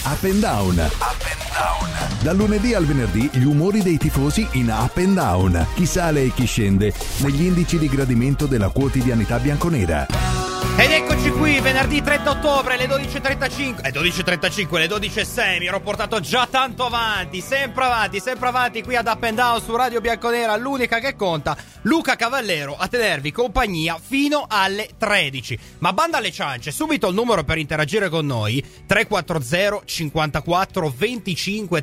Up and Down. Up and Down. Dal lunedì al venerdì gli umori dei tifosi in Up and Down. Chi sale e chi scende negli indici di gradimento della quotidianità bianconera. Ed eccoci qui, venerdì 30 ottobre, le 12.35, le 12.06, mi ero portato già tanto avanti, sempre avanti qui ad Up and Down su Radio Bianconera, l'unica che conta, Luca Cavallero a tenervi compagnia fino alle 13. Ma banda alle ciance, subito il numero per interagire con noi, 340 54 25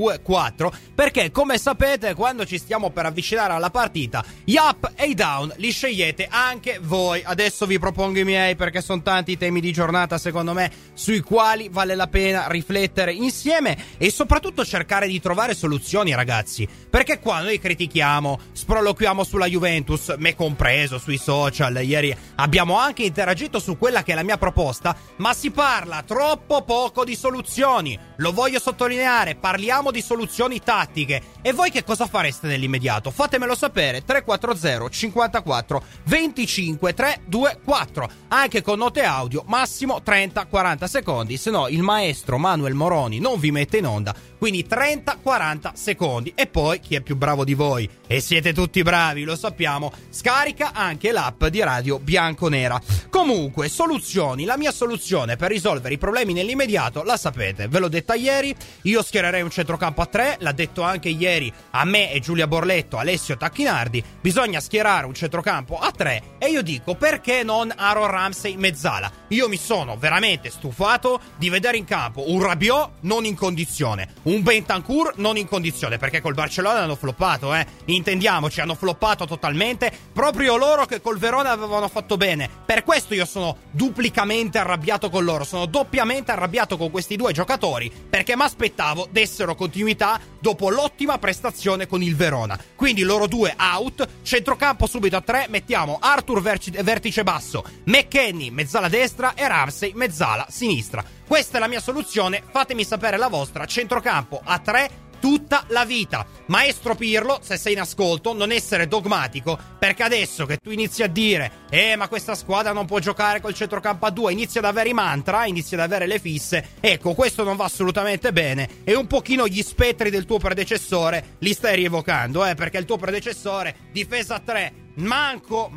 324, perché come sapete quando ci stiamo per avvicinare alla partita, gli up e i down li scegliete anche voi. Adesso vi propongo i miei, perché sono tanti i temi di giornata secondo me sui quali vale la pena riflettere insieme e soprattutto cercare di trovare soluzioni, ragazzi, perché qua noi critichiamo, sproloquiamo sulla Juventus, me compreso, sui social. Ieri abbiamo anche interagito su quella che è la mia proposta, ma si parla troppo poco di soluzioni, lo voglio sottolineare, parliamo di soluzioni tattiche. E voi che cosa fareste nell'immediato? Fatemelo sapere, 340 54 25 324, anche con note audio, massimo 30-40 secondi, se no il maestro Manuel Moroni non vi mette in onda, quindi 30-40 secondi. E poi chi è più bravo di voi, e siete tutti bravi, lo sappiamo, scarica anche l'app di Radio Bianconera. Comunque, soluzioni, la mia soluzione per risolvere i problemi nell'immediato la sapete, ve l'ho detta ieri, io schiererei un centrocampo a 3, l'ha detto anche ieri a me e Giulia Borletto, Alessio Tacchinardi, bisogna schierare un centrocampo a 3 e io dico perché non Aaron Ramsey mezzala. Io mi sono veramente stufato di vedere in campo un Rabiot non in condizione, un Bentancur non in condizione, perché col Barcellona hanno floppato, intendiamoci, hanno floppato totalmente, proprio loro che col Verona avevano fatto bene. Per questo io sono duplicamente arrabbiato con loro, sono doppiamente arrabbiato con questi due giocatori, perché mi aspettavo dessero continuità dopo l'ottima prestazione con il Verona. Quindi loro due out, centrocampo subito a 3, mettiamo Arthur vertice basso, McKennie mezzala destra e Ramsey mezzala sinistra. Questa è la mia soluzione, fatemi sapere la vostra. Centrocampo a 3 tutta la vita. Maestro Pirlo, se sei in ascolto, non essere dogmatico, perché adesso che tu inizi a dire ma questa squadra non può giocare col centrocampo a 2, inizi ad avere i mantra, inizi ad avere le fisse, ecco, questo non va assolutamente bene e un pochino gli spettri del tuo predecessore li stai rievocando, perché il tuo predecessore, difesa a 3, manco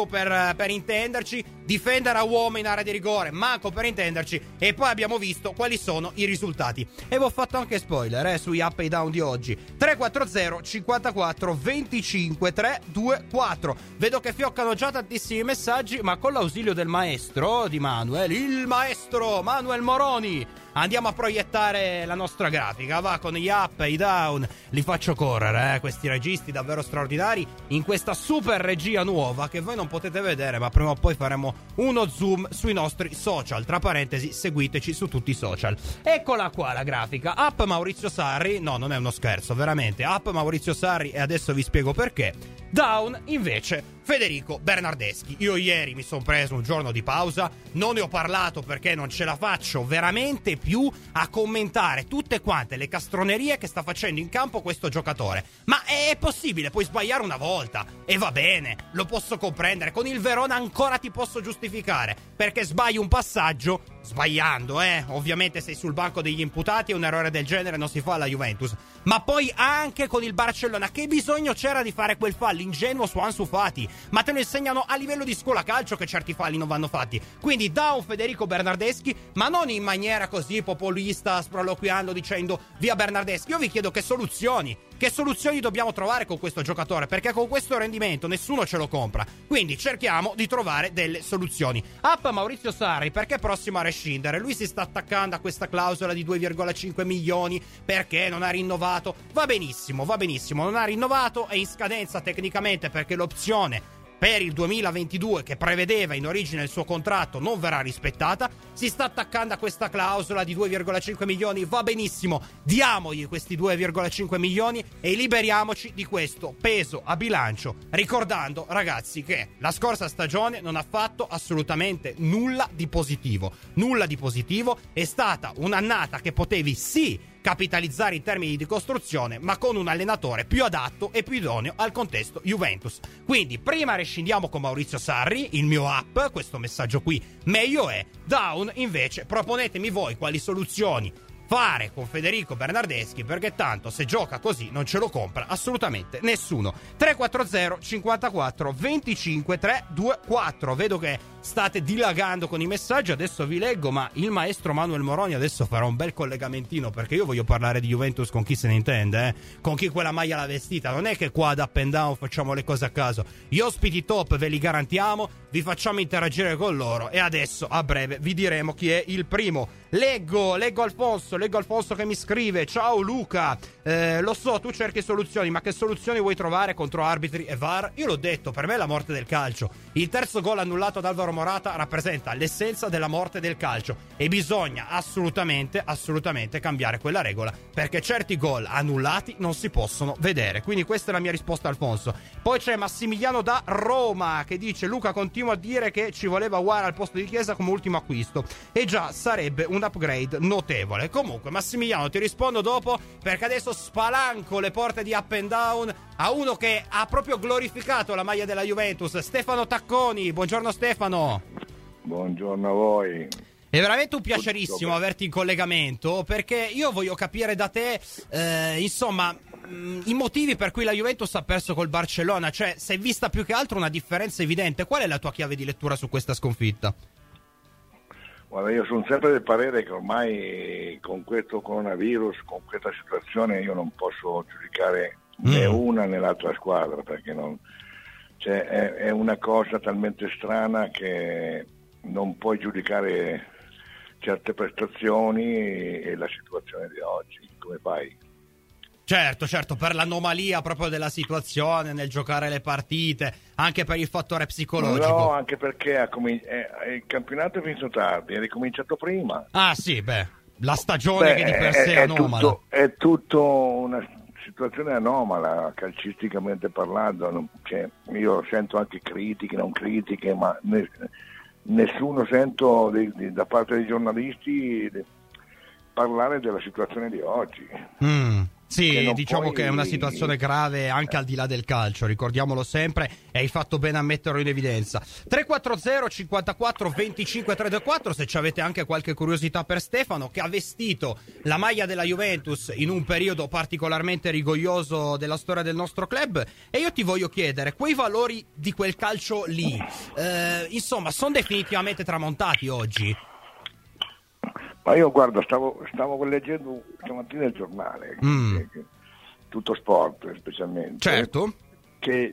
per intenderci, difendere a uomo in area di rigore, manco per intenderci, e poi abbiamo visto quali sono i risultati. E vi ho fatto anche spoiler sui up e down di oggi. 340 54 25 324. Vedo che fioccano già tantissimi messaggi, ma con l'ausilio del maestro di Manuel, il maestro Manuel Moroni, andiamo a proiettare la nostra grafica, va, con gli up e i down, li faccio correre, questi registi davvero straordinari in questa super regia nuova che voi non potete vedere, ma prima o poi faremo uno zoom sui nostri social, tra parentesi seguiteci su tutti i social. Eccola qua la grafica, up Maurizio Sarri, no, non è uno scherzo, veramente, up Maurizio Sarri, e adesso vi spiego perché. Down invece Federico Bernardeschi. Io ieri mi sono preso un giorno di pausa, non ne ho parlato perché non ce la faccio veramente più a commentare tutte quante le castronerie che sta facendo in campo questo giocatore. Ma è possibile, puoi sbagliare una volta e va bene, lo posso comprendere. Con il Verona ancora ti posso giustificare, perché sbagli un passaggio, sbagliando, ovviamente sei sul banco degli imputati e un errore del genere non si fa alla Juventus. Ma poi anche con il Barcellona, che bisogno c'era di fare quel fallo ingenuo su Ansu Fati? Ma te lo insegnano a livello di scuola calcio che certi falli non vanno fatti. Quindi da un Federico Bernardeschi, ma non in maniera così populista, sproloquiando, dicendo via Bernardeschi. Io vi chiedo che soluzioni dobbiamo trovare con questo giocatore, perché con questo rendimento nessuno ce lo compra. Quindi cerchiamo di trovare delle soluzioni. Up Maurizio Sarri, perché è prossimo a rescindere. Lui si sta attaccando a questa clausola di 2,5 milioni perché non ha rinnovato. Va benissimo, non ha rinnovato, è in scadenza tecnicamente perché l'opzione per il 2022 che prevedeva in origine il suo contratto non verrà rispettata. Si sta attaccando a questa clausola di 2,5 milioni, va benissimo, diamogli questi 2,5 milioni e liberiamoci di questo peso a bilancio, ricordando, ragazzi, che la scorsa stagione non ha fatto assolutamente nulla di positivo, è stata un'annata che potevi sì capitalizzare in termini di costruzione, ma con un allenatore più adatto e più idoneo al contesto Juventus. Quindi prima rescindiamo con Maurizio Sarri, il mio up, questo messaggio qui meglio è. Down invece proponetemi voi quali soluzioni fare con Federico Bernardeschi, perché tanto se gioca così non ce lo compra assolutamente nessuno. 340 54 25 324. Vedo che state dilagando con i messaggi, adesso vi leggo, ma il maestro Manuel Moroni adesso farà un bel collegamentino, perché io voglio parlare di Juventus con chi se ne intende, con chi quella maglia l'ha vestita. Non è che qua ad Up and Down facciamo le cose a caso, gli ospiti top ve li garantiamo, vi facciamo interagire con loro, e adesso a breve vi diremo chi è il primo. Leggo Alfonso che mi scrive: ciao Luca, lo so, tu cerchi soluzioni, ma che soluzioni vuoi trovare contro arbitri e VAR? Io l'ho detto, per me è la morte del calcio. Il terzo gol annullato ad Alvaro Morata rappresenta l'essenza della morte del calcio, e bisogna assolutamente cambiare quella regola, perché certi gol annullati non si possono vedere. Quindi questa è la mia risposta, Alfonso. Poi c'è Massimiliano da Roma che dice: Luca continua a dire che ci voleva Aouar al posto di Chiesa come ultimo acquisto, e già sarebbe un upgrade notevole. Comunque Massimiliano, ti rispondo dopo, perché adesso spalanco le porte di Up and Down a uno che ha proprio glorificato la maglia della Juventus, Stefano Tacconi. Buongiorno Stefano. Buongiorno a voi. È veramente un piacerissimo averti in collegamento, perché io voglio capire da te insomma i motivi per cui la Juventus ha perso col Barcellona. Cioè, si è vista più che altro una differenza evidente. Qual è la tua chiave di lettura su questa sconfitta? Guarda, io sono sempre del parere che ormai con questo coronavirus, con questa situazione, io non posso giudicare né una né l'altra squadra, perché non, cioè, è una cosa talmente strana che non puoi giudicare certe prestazioni e la situazione di oggi. Come fai? Certo, per l'anomalia proprio della situazione nel giocare le partite, anche per il fattore psicologico. No, anche perché il campionato è finito tardi, è ricominciato prima. Ah sì, la stagione che di per sé è anomala. È tutto una situazione anomala, calcisticamente parlando. Cioè, io sento anche critiche, non critiche, ma nessuno sento da parte dei giornalisti parlare della situazione di oggi. Sì, diciamo che è una situazione grave anche al di là del calcio, ricordiamolo sempre, e hai fatto bene a metterlo in evidenza. 340 54 25 324, se ci avete anche qualche curiosità per Stefano, che ha vestito la maglia della Juventus in un periodo particolarmente rigoglioso della storia del nostro club, e io ti voglio chiedere, quei valori di quel calcio lì, insomma, sono definitivamente tramontati oggi? Ma io guarda, stavo leggendo stamattina il giornale, Tutto Sport specialmente, certo, che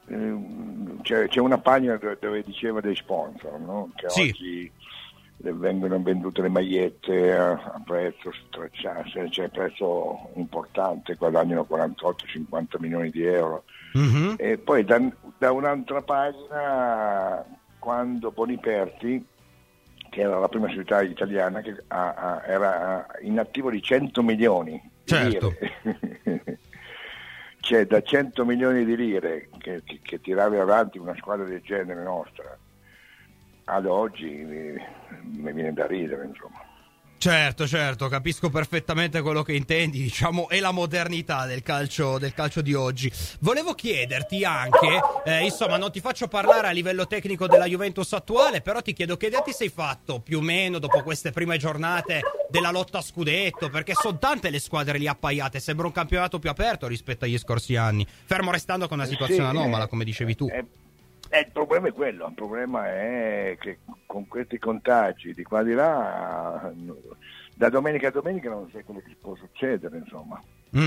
c'è una pagina dove diceva dei sponsor, no? Che sì, oggi vengono vendute le magliette a prezzo stracciato, cioè prezzo importante, guadagnano 48-50 milioni di euro. E poi da un'altra pagina, quando Boniperti, che era la prima società italiana, che era in attivo di 100 milioni di lire. Cioè, da 100 milioni di lire che tiravi avanti una squadra del genere nostra ad oggi mi viene da ridere, insomma. Certo, capisco perfettamente quello che intendi, diciamo, è la modernità del calcio di oggi. Volevo chiederti anche, insomma, non ti faccio parlare a livello tecnico della Juventus attuale, però ti chiedo che idea ti sei fatto più o meno dopo queste prime giornate della lotta a scudetto, perché sono tante le squadre lì appaiate, sembra un campionato più aperto rispetto agli scorsi anni, fermo restando con una situazione anomala, come dicevi tu. Il problema è quello, il problema è che con questi contagi di qua di là, da domenica a domenica non sai quello che può succedere, insomma.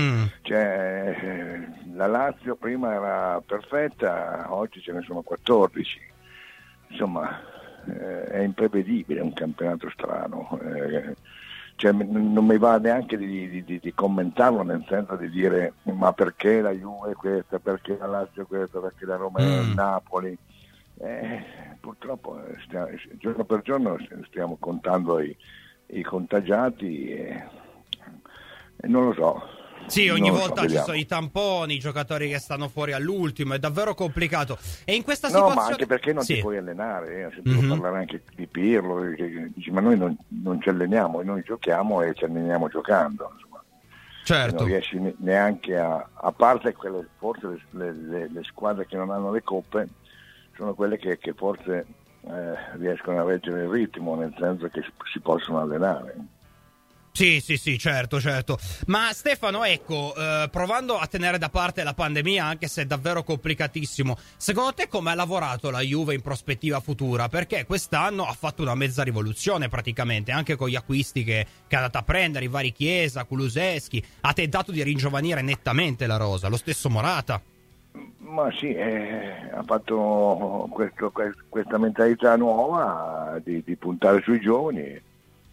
Cioè, la Lazio prima era perfetta, oggi ce ne sono 14, insomma, è imprevedibile, è un campionato strano. Cioè, non mi va neanche di commentarlo, nel senso di dire ma perché la Juve è questa, perché la Lazio è questa, perché la Roma è Napoli. Purtroppo giorno per giorno stiamo contando i contagiati e non lo so. Sì, ogni volta ci sono i tamponi, i giocatori che stanno fuori all'ultimo, è davvero complicato. E in questa situazione... No, ma anche perché non ti puoi allenare, ho sentito parlare anche di Pirlo, che dice ma noi non ci alleniamo, noi giochiamo e ci alleniamo giocando, insomma. Certo. Non riesci neanche a parte quelle, forse le squadre che non hanno le coppe, sono quelle che forse riescono a reggere il ritmo, nel senso che si possono allenare. Sì, certo. Ma Stefano, ecco, provando a tenere da parte la pandemia, anche se è davvero complicatissimo, secondo te come ha lavorato la Juve in prospettiva futura? Perché quest'anno ha fatto una mezza rivoluzione praticamente, anche con gli acquisti che è andata a prendere, i vari Chiesa, Kulusevski, ha tentato di ringiovanire nettamente la rosa, lo stesso Morata. Ma sì, ha fatto questa mentalità nuova di puntare sui giovani,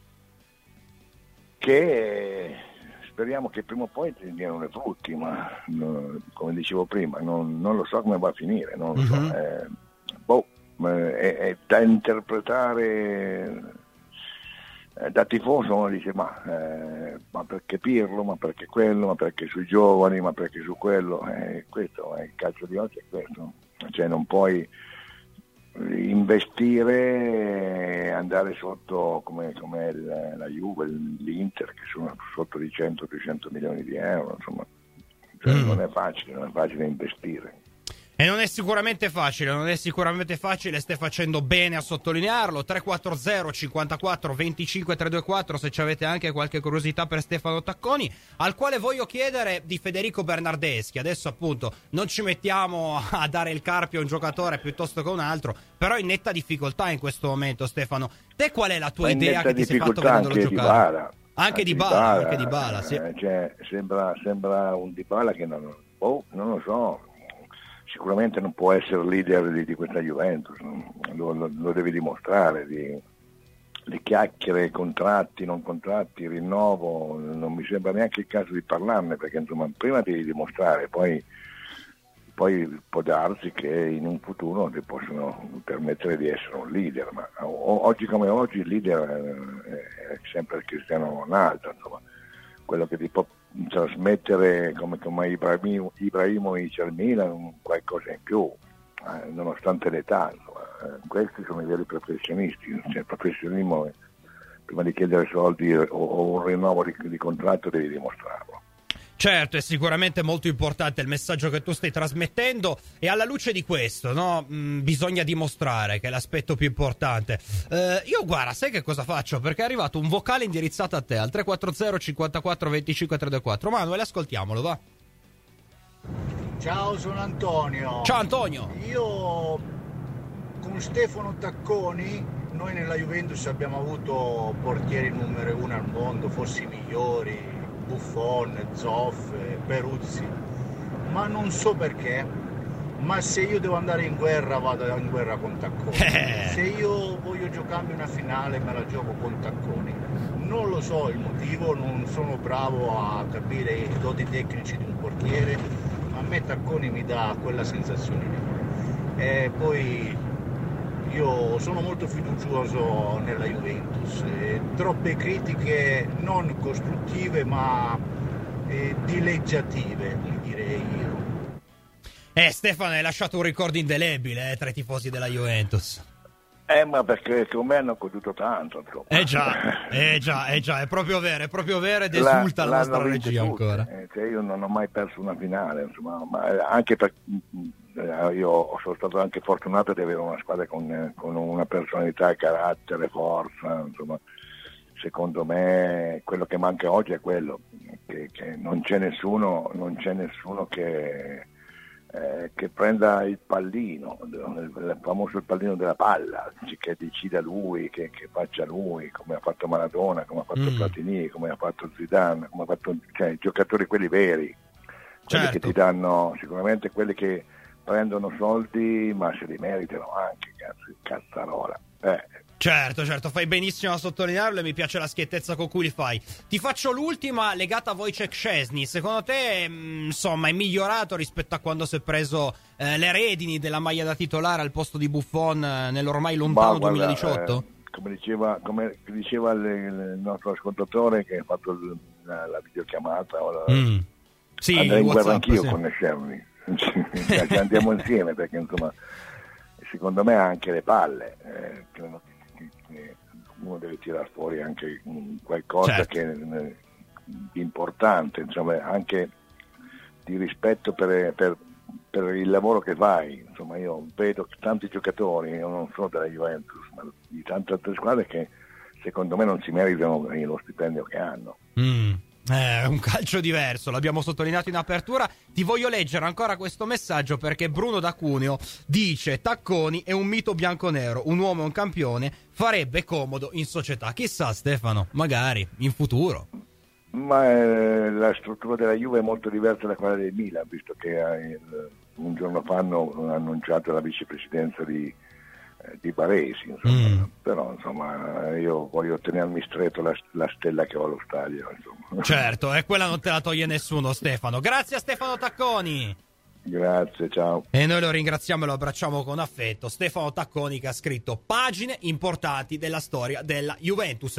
che speriamo che prima o poi diano i frutti, ma come dicevo prima non lo so come va a finire, non lo so. È da interpretare. Da tifoso uno dice ma perché Pirlo, ma perché quello, ma perché sui giovani, ma perché su quello, questo è il calcio di oggi, è questo, cioè non puoi investire, andare sotto come la Juve, l'Inter, che sono sotto di 100-200 milioni di euro, insomma, cioè non è facile investire. E non è sicuramente facile, stai facendo bene a sottolinearlo. 340 54 25 324 se ci avete anche qualche curiosità per Stefano Tacconi, al quale voglio chiedere di Federico Bernardeschi. Adesso appunto non ci mettiamo a dare il carpio a un giocatore piuttosto che a un altro, però in netta difficoltà in questo momento. Stefano, te qual è la tua idea che ti sei fatto vedendolo giocare? Anche Dybala, sì. Cioè, sembra un Dybala che non lo so. Sicuramente non può essere leader di questa Juventus, lo deve dimostrare, di chiacchiere, contratti, non contratti, rinnovo, non mi sembra neanche il caso di parlarne, perché insomma prima devi dimostrare, poi può darsi che in un futuro ti possono permettere di essere un leader, ma oggi come oggi il leader è sempre Cristiano Ronaldo, insomma, quello che ti può trasmettere come Ibrahimovic al Milan qualcosa in più, nonostante l'età, insomma, questi sono i veri professionisti, cioè il professionismo prima di chiedere soldi o un rinnovo di contratto devi dimostrarlo. Certo, è sicuramente molto importante il messaggio che tu stai trasmettendo, e alla luce di questo, no, bisogna dimostrare, che è l'aspetto più importante. Io guarda, sai che cosa faccio? Perché è arrivato un vocale indirizzato a te al 340 54 25 324. Manuele, ascoltiamolo, va. Ciao, sono Antonio. Ciao Antonio. Io con Stefano Tacconi, noi nella Juventus abbiamo avuto portieri numero 1 al mondo, forse i migliori, Buffon, Zoff, Peruzzi, ma non so perché, ma se io devo andare in guerra vado in guerra con Tacconi, se io voglio giocarmi una finale me la gioco con Tacconi, non lo so il motivo, non sono bravo a capire i doti tecnici di un portiere, ma a me Tacconi mi dà quella sensazione lì. E poi io sono molto fiducioso nella Juventus, troppe critiche non costruttive ma dileggiative, direi io. Stefano, hai lasciato un ricordo indelebile tra i tifosi della Juventus. Ma perché con me hanno goduto tanto, insomma. Già, è proprio vero ed esulta la nostra regia ancora. Cioè io non ho mai perso una finale, insomma, ma anche perché io sono stato anche fortunato di avere una squadra con una personalità, carattere, forza, insomma. Secondo me quello che manca oggi è quello, che non c'è nessuno che prenda il pallino, il famoso pallino della palla, che decida lui, che faccia lui, come ha fatto Maradona, come ha fatto Platini, come ha fatto Zidane, come ha fatto, cioè, i giocatori quelli veri, quelli che ti danno, sicuramente quelli che prendono soldi ma se li meritano anche, cazzarola. Certo, fai benissimo a sottolinearlo e mi piace la schiettezza con cui li fai. Ti faccio l'ultima legata a Wojciech Szczesny. Secondo te, insomma, è migliorato rispetto a quando si è preso le redini della maglia da titolare al posto di Buffon nell'ormai lontano 2018? Come diceva il nostro ascoltatore che ha fatto la videochiamata, sì, andrei in guerra WhatsApp, anch'io sì. con Szczesny. Ci andiamo insieme, perché insomma secondo me anche le palle, uno deve tirar fuori anche qualcosa, certo, che di importante, insomma, anche di rispetto per il lavoro che fai. Insomma, io vedo tanti giocatori, io non so della Juventus, ma di tante altre squadre, che secondo me non si meritano lo stipendio che hanno. Un calcio diverso, l'abbiamo sottolineato in apertura. Ti voglio leggere ancora questo messaggio perché Bruno da Cuneo dice: Tacconi è un mito bianconero, un uomo e un campione, farebbe comodo in società. Chissà, Stefano, magari in futuro. Ma la struttura della Juve è molto diversa da quella del Milan, visto che un giorno fa hanno annunciato la vicepresidenza di Baresi, insomma. Però insomma io voglio tenermi stretto la stella che ho allo stadio, insomma. Certo, e quella non te la toglie nessuno, Stefano. Grazie a Stefano Tacconi. Grazie, ciao. E noi lo ringraziamo e lo abbracciamo con affetto. Stefano Tacconi, che ha scritto pagine importanti della storia della Juventus.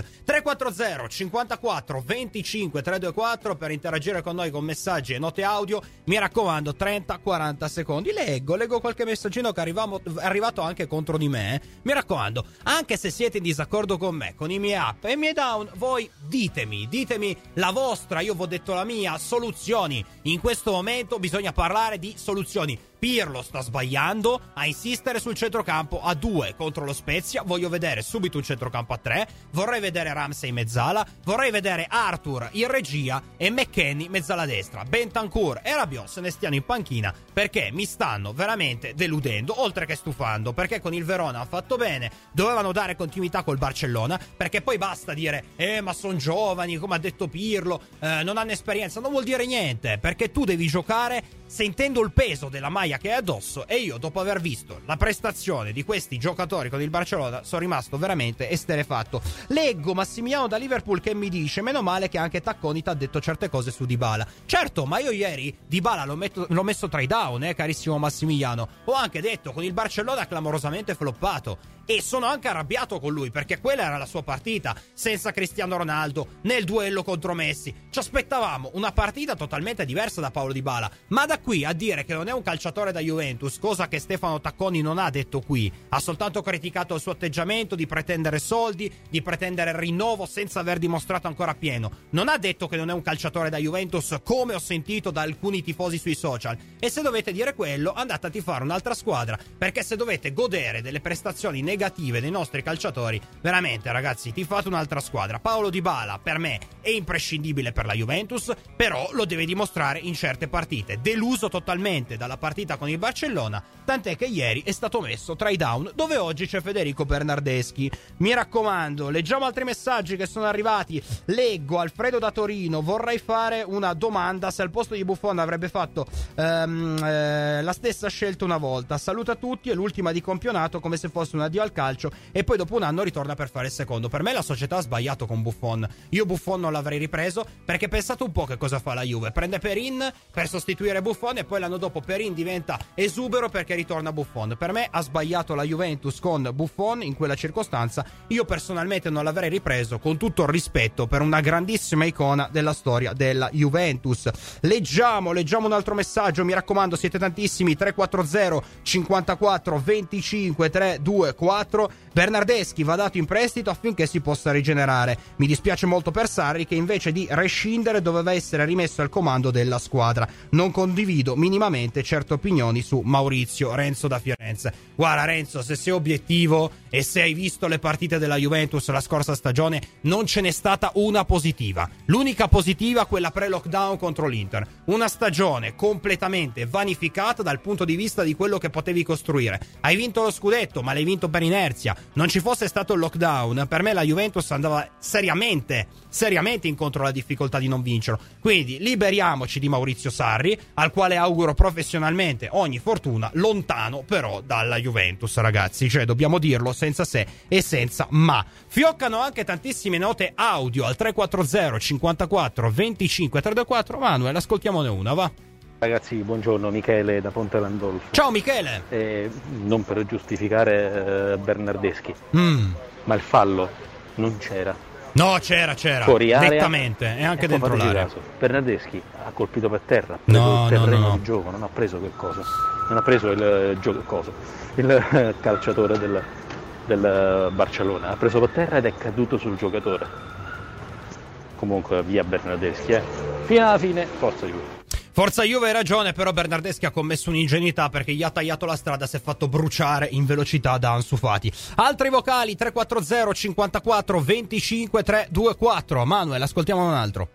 340 54 25 324 per interagire con noi con messaggi e note audio. Mi raccomando, 30-40 secondi. Leggo qualche messaggino che è arrivato anche contro di me. Mi raccomando, anche se siete in disaccordo con me, con i miei up e i miei down, voi ditemi la vostra, io vi ho detto la mia, soluzioni. In questo momento bisogna parlare di soluzioni. Pirlo sta sbagliando a insistere sul centrocampo a 2 contro lo Spezia. Voglio vedere subito un centrocampo a 3. Vorrei vedere Ramsey in mezzala. Vorrei vedere Arthur in regia e McKennie mezzala destra. Bentancur e Rabiot se ne stiano in panchina, perché mi stanno veramente deludendo, oltre che stufando, perché con il Verona hanno fatto bene, dovevano dare continuità col Barcellona, perché poi basta dire ma sono giovani, come ha detto Pirlo, non hanno esperienza. Non vuol dire niente, perché tu devi giocare sentendo il peso della maglia che è addosso, e io, dopo aver visto la prestazione di questi giocatori con il Barcellona, sono rimasto veramente esterrefatto. Leggo Massimiliano da Liverpool che mi dice: meno male che anche Tacconi ti ha detto certe cose su Dybala. Certo, ma io ieri Dybala l'ho messo tra i down, carissimo Massimiliano. Ho anche detto, con il Barcellona clamorosamente floppato, e sono anche arrabbiato con lui, perché quella era la sua partita senza Cristiano Ronaldo nel duello contro Messi. Ci aspettavamo una partita totalmente diversa da Paulo Dybala, ma da qui a dire che non è un calciatore da Juventus, cosa che Stefano Tacconi non ha detto qui, ha soltanto criticato il suo atteggiamento di pretendere soldi, di pretendere il rinnovo senza aver dimostrato ancora pieno. Non ha detto che non è un calciatore da Juventus, come ho sentito da alcuni tifosi sui social. E se dovete dire quello, andate a tifare un'altra squadra, perché se dovete godere delle prestazioni negative dei nostri calciatori, veramente ragazzi, tifate un'altra squadra. Paulo Dybala per me è imprescindibile per la Juventus, però lo deve dimostrare in certe partite. Deluso totalmente dalla partita con il Barcellona, tant'è che ieri è stato messo tra i down, dove oggi c'è Federico Bernardeschi. Mi raccomando, leggiamo altri messaggi che sono arrivati. Leggo Alfredo da Torino: vorrei fare una domanda, se al posto di Buffon avrebbe fatto la stessa scelta una volta. Saluta tutti, è l'ultima di campionato, come se fosse un addio al calcio, e poi dopo un anno ritorna per fare il secondo. Per me la società ha sbagliato con Buffon. Io Buffon non l'avrei ripreso, perché pensate un po' che cosa fa la Juve: prende Perin per sostituire Buffon e poi l'anno dopo Perin diventa esubero perché ritorna Buffon. Per me ha sbagliato la Juventus con Buffon in quella circostanza. Io personalmente non l'avrei ripreso, con tutto il rispetto per una grandissima icona della storia della Juventus. Leggiamo un altro messaggio, mi raccomando, siete tantissimi. 340 54 25 324. Bernardeschi va dato in prestito affinché si possa rigenerare. Mi dispiace molto per Sarri, che invece di rescindere doveva essere rimesso al comando della squadra. Non condivido minimamente certe opinioni su Maurizio. Renzo da Firenze. Guarda Renzo, se sei obiettivo e se hai visto le partite della Juventus la scorsa stagione, non ce n'è stata una positiva. L'unica positiva, quella pre-lockdown contro l'Inter. Una stagione completamente vanificata dal punto di vista di quello che potevi costruire. Hai vinto lo scudetto, ma l'hai vinto per inerzia. Non ci fosse stato il lockdown, per me la Juventus andava seriamente incontro alla difficoltà di non vincerlo. Quindi liberiamoci di Maurizio Sarri, al quale auguro professionalmente ogni fortuna, lontano però dalla Juventus, ragazzi, cioè dobbiamo dirlo senza se e senza ma. Fioccano anche tantissime note audio al 340 54 25 324. Manuel, ascoltiamone una, va. Ragazzi, buongiorno, Michele da Ponte Landolfo. Ciao Michele. Non per giustificare Bernardeschi, ma il fallo non c'era. No, c'era. Fuori area, nettamente, e anche dentro l'area. Caso. Bernardeschi ha colpito per terra, ha preso il terreno di gioco, non ha preso che cosa? Non ha preso il calciatore del Barcellona, ha preso per terra ed è caduto sul giocatore. Comunque via Bernardeschi, fino alla fine, forza Juve. Forza Juve, hai ragione, però Bernardeschi ha commesso un'ingenuità perché gli ha tagliato la strada, si è fatto bruciare in velocità da Ansu Fati. Altri vocali 340 54 25 324. Manuel, ascoltiamo un altro.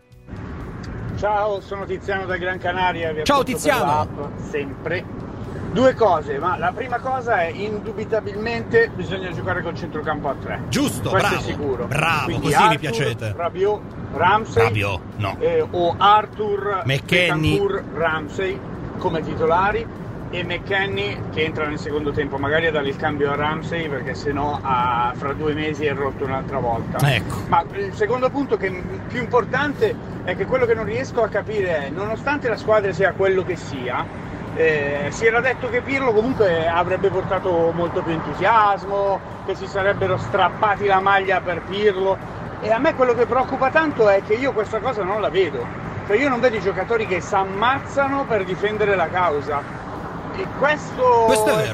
Ciao, sono Tiziano da Gran Canaria. Ciao Tiziano. Sempre. Due cose, ma la prima cosa è indubitabilmente bisogna giocare col centrocampo a 3. Giusto, questo bravo. È sicuro. Bravo, quindi così Arthur, mi piacete. Rabiot, Ramsey, no. O Arthur, McKennie, Ramsey come titolari e McKennie che entra nel secondo tempo, magari a dare il cambio a Ramsey perché sennò fra 2 mesi è rotto un'altra volta. Ecco. Ma il secondo punto che è più importante è che quello che non riesco a capire è, nonostante la squadra sia quello che sia, si era detto che Pirlo comunque avrebbe portato molto più entusiasmo, che si sarebbero strappati la maglia per Pirlo, e a me quello che preoccupa tanto è che io questa cosa non la vedo, cioè io non vedo i giocatori che si ammazzano per difendere la causa, e questo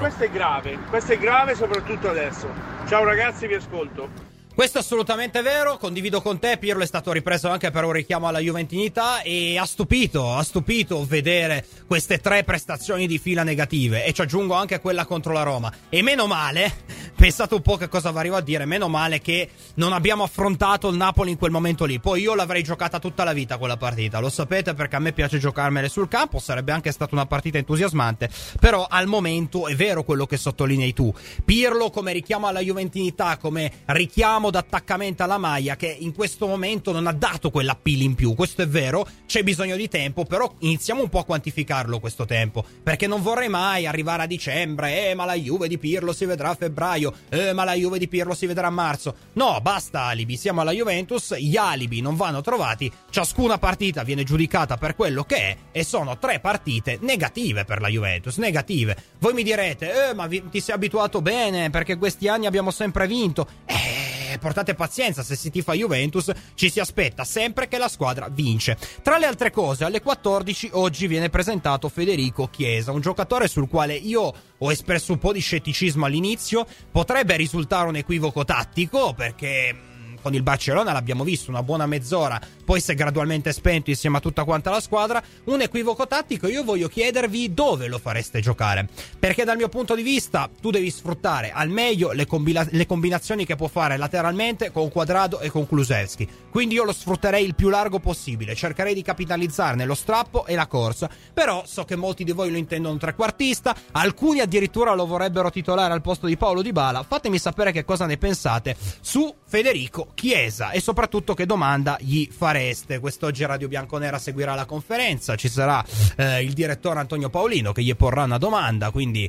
è grave soprattutto adesso. Ciao ragazzi, vi ascolto. Questo è assolutamente vero, condivido con te. Pirlo è stato ripreso anche per un richiamo alla juventinità e ha stupito vedere queste 3 prestazioni di fila negative, e ci aggiungo anche quella contro la Roma. E meno male, pensate un po' che cosa arrivo a dire, meno male che non abbiamo affrontato il Napoli in quel momento lì. Poi io l'avrei giocata tutta la vita quella partita, lo sapete, perché a me piace giocarmele sul campo, sarebbe anche stata una partita entusiasmante, però al momento è vero quello che sottolinei tu. Pirlo come richiamo alla juventinità, come richiamo d'attaccamento alla maglia, che in questo momento non ha dato quell'appeal in più, questo è vero, c'è bisogno di tempo, però iniziamo un po' a quantificarlo questo tempo, perché non vorrei mai arrivare a dicembre, ma la Juve di Pirlo si vedrà a febbraio, ma la Juve di Pirlo si vedrà a marzo. No, basta alibi, siamo alla Juventus, gli alibi non vanno trovati, ciascuna partita viene giudicata per quello che è, e sono 3 partite negative per la Juventus, negative. Voi mi direte, ma ti sei abituato bene, perché questi anni abbiamo sempre vinto. Portate pazienza, se si tifa Juventus ci si aspetta sempre che la squadra vince. Tra le altre cose, alle 14 oggi viene presentato Federico Chiesa, un giocatore sul quale io ho espresso un po' di scetticismo all'inizio. Potrebbe risultare un equivoco tattico, perché con il Barcellona l'abbiamo visto una buona mezz'ora, poi si è gradualmente spento insieme a tutta quanta la squadra. Un equivoco tattico, io voglio chiedervi dove lo fareste giocare, perché dal mio punto di vista tu devi sfruttare al meglio le combinazioni che può fare lateralmente con Quadrado e con Kulusevski, quindi io lo sfrutterei il più largo possibile, cercherei di capitalizzarne lo strappo e la corsa, però so che molti di voi lo intendono trequartista, alcuni addirittura lo vorrebbero titolare al posto di Paulo Dybala. Fatemi sapere che cosa ne pensate su Federico Chiesa e soprattutto che domanda gli fareste. Quest'oggi Radio Bianconera seguirà la conferenza, ci sarà il direttore Antonio Paolino che gli porrà una domanda, quindi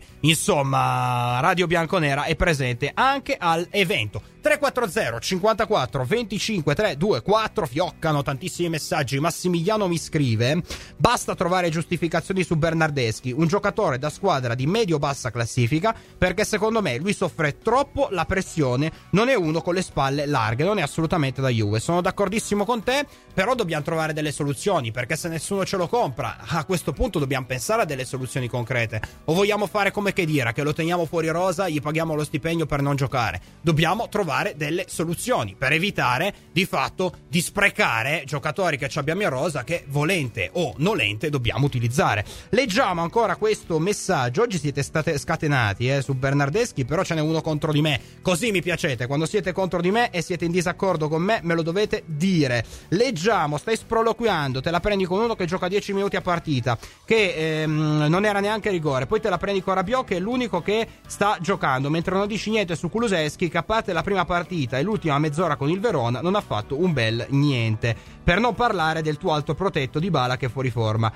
insomma Radio Bianconera è presente anche all'evento. 340 54 25 324, fioccano tantissimi messaggi. Massimiliano mi scrive: basta trovare giustificazioni su Bernardeschi, un giocatore da squadra di medio-bassa classifica, perché secondo me lui soffre troppo la pressione, non è uno con le spalle larghe, non è assolutamente da Juve. Sono d'accordissimo con te, però dobbiamo trovare delle soluzioni, perché se nessuno ce lo compra, a questo punto dobbiamo pensare a delle soluzioni concrete. O vogliamo fare come Khedira, che lo teniamo fuori rosa, gli paghiamo lo stipendio per non giocare? Dobbiamo trovare delle soluzioni per evitare di fatto di sprecare giocatori che ci abbiamo in rosa, che volente o nolente dobbiamo utilizzare. Leggiamo ancora questo messaggio. Oggi siete state scatenati su Bernardeschi, però ce n'è uno contro di me, così mi piacete. Quando siete contro di me e siete in disaccordo con me, me lo dovete dire. Leggiamo: stai sproloquiando, te la prendi con uno che gioca 10 minuti a partita, che non era neanche rigore, poi te la prendi con Rabiot che è l'unico che sta giocando, mentre non dici niente su Kulusevski, che a parte la prima partita e l'ultima mezz'ora con il Verona non ha fatto un bel niente, per non parlare del tuo alto protetto Dybala che è fuori forma,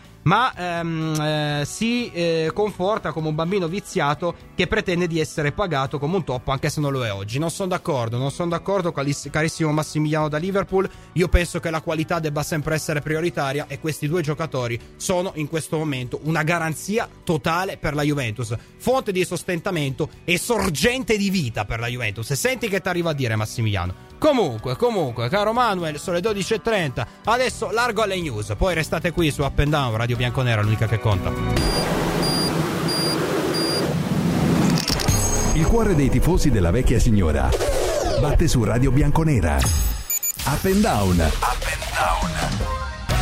ma si conforta come un bambino viziato che pretende di essere pagato come un top anche se non lo è oggi. Non sono d'accordo carissimo Massimiliano da Liverpool. Io penso che la qualità debba sempre essere prioritaria e questi due giocatori sono in questo momento una garanzia totale per la Juventus, fonte di sostentamento e sorgente di vita per la Juventus. E senti che ti arriva a dire Massimiliano. Comunque, caro Manuel, sono le 12.30. Adesso largo alle news, poi restate qui su Up and Down, Radio Bianconera, l'unica che conta. Il cuore dei tifosi della vecchia signora batte su Radio Bianconera. Up and Down. Up and Down.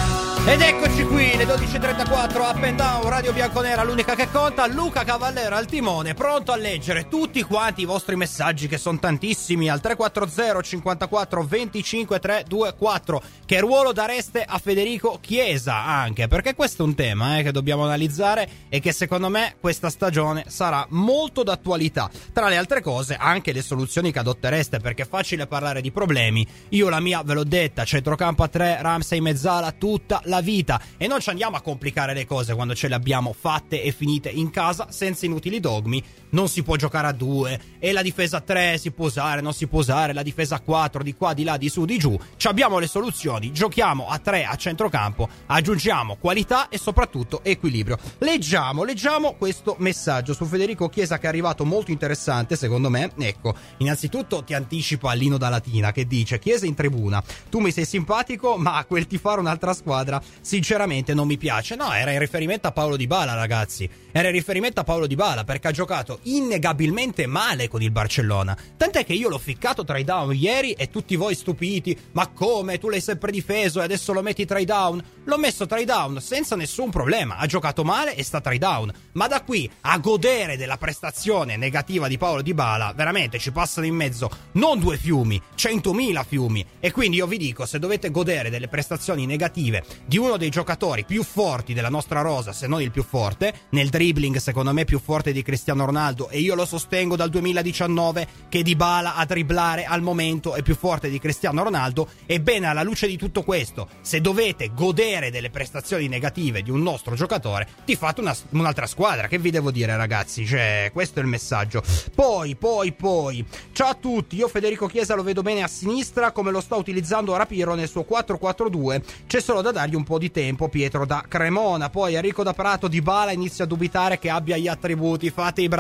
Ed eccoci qui, le 12.34, Up and Down, Radio Bianconera, l'unica che conta. Luca Cavallero al timone, pronto a leggere tutti quanti i vostri messaggi, che sono tantissimi, al 340 54 25 324. Che ruolo dareste a Federico Chiesa anche? Perché questo è un tema che dobbiamo analizzare e che secondo me questa stagione sarà molto d'attualità. Tra le altre cose anche le soluzioni che adottereste, perché è facile parlare di problemi. Io la mia ve l'ho detta, centrocampo a 3, Ramsey mezzala tutta la vita, e non ci andiamo a complicare le cose quando ce le abbiamo fatte e finite in casa senza inutili dogmi. Non si può giocare a 2 e la difesa a 3 si può usare, non si può usare, la difesa a 4 di qua, di là, di su, di giù. Ci abbiamo le soluzioni, giochiamo a 3 a centrocampo, aggiungiamo qualità e soprattutto equilibrio. Leggiamo questo messaggio su Federico Chiesa, che è arrivato molto interessante secondo me. Ecco, innanzitutto ti anticipo a Lino da Latina, che dice: Chiesa in tribuna, tu mi sei simpatico, ma quel tifare un'altra squadra sinceramente non mi piace. No, era in riferimento a Paulo Dybala, ragazzi, era in riferimento a Paulo Dybala, perché ha giocato innegabilmente male con il Barcellona, tant'è che io l'ho ficcato tra i down ieri e tutti voi stupiti: ma come, tu l'hai sempre difeso e adesso lo metti tra i down? L'ho messo tra i down senza nessun problema, ha giocato male e sta tra i down, ma da qui a godere della prestazione negativa di Paulo Dybala veramente ci passano in mezzo non 2 fiumi, 100.000 fiumi. E quindi io vi dico, se dovete godere delle prestazioni negative di uno dei giocatori più forti della nostra rosa, se non il più forte nel dribbling, secondo me più forte di Cristiano Ronaldo, e io lo sostengo dal 2019 che Dybala a dribblare al momento è più forte di Cristiano Ronaldo, ebbene alla luce di tutto questo, se dovete godere delle prestazioni negative di un nostro giocatore, ti fate un'altra squadra. Che vi devo dire, ragazzi? Cioè, questo è il messaggio. Poi ciao a tutti, io Federico Chiesa lo vedo bene a sinistra, come lo sta utilizzando Rapiro nel suo 4-4-2, c'è solo da dargli un po' di tempo. Pietro da Cremona. Poi Enrico da Prato: Dybala inizia a dubitare che abbia gli attributi. Fate i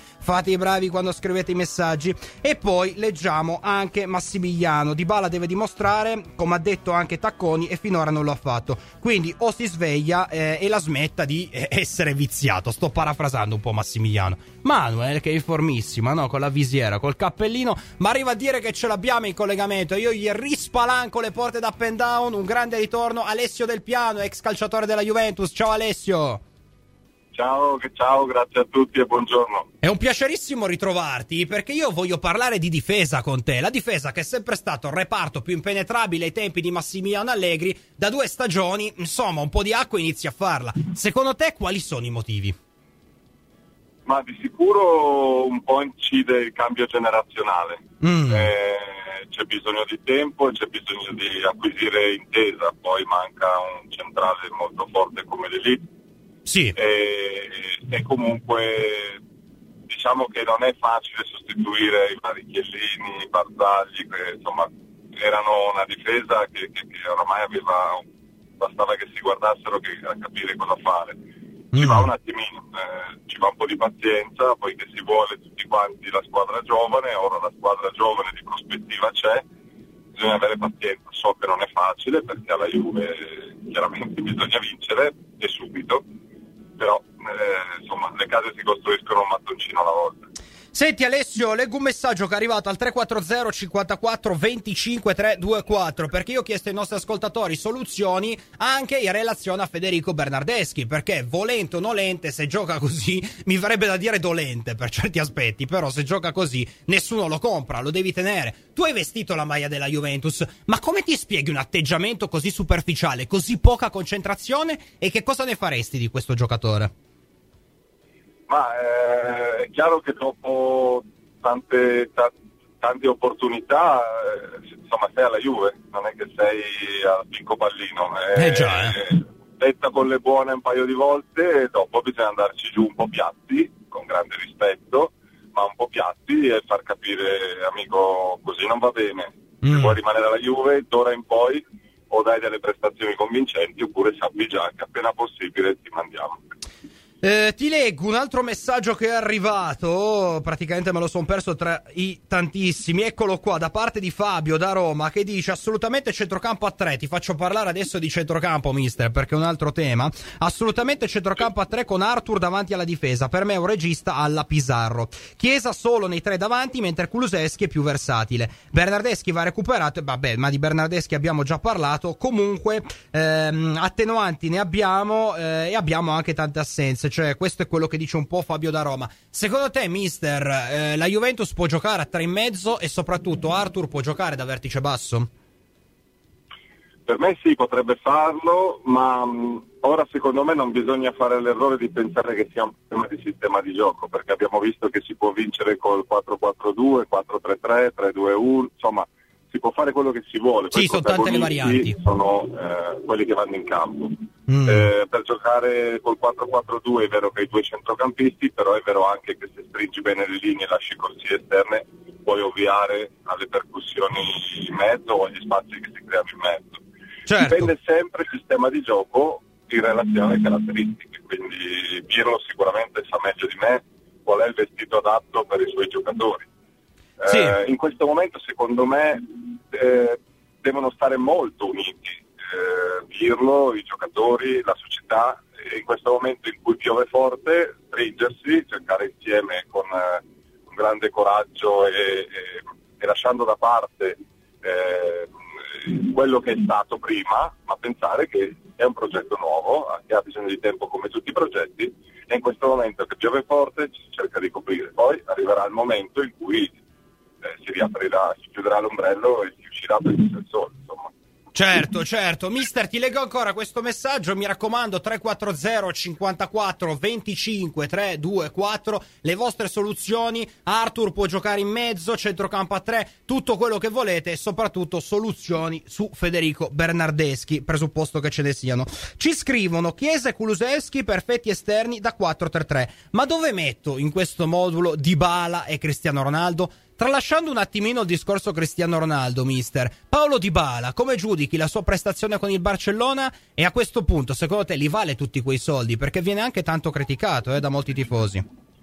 bravi quando scrivete i messaggi. E poi leggiamo anche Massimiliano: Dybala deve dimostrare, come ha detto anche Tacconi, e finora non lo ha fatto, quindi o si sveglia e la smetta di essere viziato. Sto parafrasando un po' Massimiliano. Manuel, che è informissima, no? Con la visiera, col cappellino, ma arriva a dire che ce l'abbiamo in collegamento. Io gli rispalanco le porte da Up and Down. Un grande ritorno, Alessio Del Piano, ex calciatore della Juventus. Ciao Alessio. Ciao, grazie a tutti e buongiorno. È un piacerissimo ritrovarti, perché io voglio parlare di difesa con te. La difesa, che è sempre stato il reparto più impenetrabile ai tempi di Massimiliano Allegri, da 2 stagioni, insomma, un po' di acqua inizia a farla. Secondo te quali sono i motivi? Ma di sicuro un po' incide il cambio generazionale. C'è bisogno di tempo e c'è bisogno di acquisire intesa. Poi manca un centrale molto forte come l'Elite. Sì. E comunque diciamo che non è facile sostituire i vari Chiellini, i Barzagli, che insomma erano una difesa che oramai bastava che si guardassero a capire cosa fare. Ci va un attimino, ci va un po' di pazienza, poiché si vuole tutti quanti la squadra giovane. Ora la squadra giovane di prospettiva c'è, bisogna avere pazienza. So che non è facile, perché alla Juve chiaramente bisogna vincere e subito, però insomma le case si costruiscono un mattoncino alla volta. Senti Alessio, leggo un messaggio che è arrivato al 340 54 25 324, perché io ho chiesto ai nostri ascoltatori soluzioni anche in relazione a Federico Bernardeschi, perché volente o nolente, se gioca così, mi verrebbe da dire dolente per certi aspetti, però se gioca così nessuno lo compra, lo devi tenere. Tu hai vestito la maglia della Juventus, ma come ti spieghi un atteggiamento così superficiale, così poca concentrazione, e che cosa ne faresti di questo giocatore? Ma è chiaro che dopo tante opportunità, insomma, sei alla Juve, non è che sei al picco pallino. Detta con le buone un paio di volte, e dopo bisogna andarci giù un po' piatti, con grande rispetto, ma un po' piatti, e far capire: amico, così non va bene. Se vuoi rimanere alla Juve, d'ora in poi o dai delle prestazioni convincenti, oppure sappi già che appena possibile ti mandiamo. Ti leggo un altro messaggio che è arrivato, praticamente me lo sono perso tra i tantissimi, eccolo qua, da parte di Fabio da Roma, che dice assolutamente centrocampo a 3, ti faccio parlare adesso di centrocampo, mister, perché è un altro tema, assolutamente centrocampo a 3 con Arthur davanti alla difesa, per me è un regista alla Pizarro, Chiesa solo nei 3 davanti, mentre Kulusevski è più versatile, Bernardeschi va recuperato, vabbè, ma di Bernardeschi abbiamo già parlato, comunque attenuanti ne abbiamo e abbiamo anche tante assenze. Cioè, questo è quello che dice un po' Fabio da Roma. Secondo te, mister, la Juventus può giocare a 3 in mezzo e soprattutto Arthur può giocare da vertice basso? Per me sì, potrebbe farlo, ma ora secondo me non bisogna fare l'errore di pensare che sia un problema di sistema di gioco, perché abbiamo visto che si può vincere col 4-4-2, 4-3-3, 3-2-1, insomma si può fare quello che si vuole. Sì, sono tante le varianti. Sono quelli che vanno in campo. Per giocare col 4-4-2 è vero che hai 2 centrocampisti, però è vero anche che se stringi bene le linee e lasci corsie esterne puoi ovviare alle percussioni in mezzo o agli spazi che si creano in mezzo. Certo. Dipende sempre il sistema di gioco in relazione alle caratteristiche, quindi Pirlo sicuramente sa meglio di me qual è il vestito adatto per i suoi giocatori. Sì. In questo momento secondo me devono stare molto uniti Pirlo, i giocatori, la società, in questo momento in cui piove forte stringersi, cercare insieme con grande coraggio e lasciando da parte quello che è stato prima, ma pensare che è un progetto nuovo, che ha bisogno di tempo come tutti i progetti, e in questo momento che piove forte ci cerca di coprire. Poi arriverà il momento in cui si riaprirà, si chiuderà l'ombrello e si uscirà per il sole, insomma. Certo. Mister, ti leggo ancora questo messaggio, mi raccomando, 340 54 25 324, le vostre soluzioni. Arthur può giocare in mezzo, centrocampo a 3, tutto quello che volete e soprattutto soluzioni su Federico Bernardeschi, presupposto che ce ne siano. Ci scrivono Chiesa e Kulusevski perfetti esterni da 4-3-3, ma dove metto in questo modulo Dybala e Cristiano Ronaldo? Tralasciando un attimino il discorso Cristiano Ronaldo, mister, Paulo Dybala, come giudichi la sua prestazione con il Barcellona? E a questo punto, secondo te, li vale tutti quei soldi? Perché viene anche tanto criticato da molti tifosi.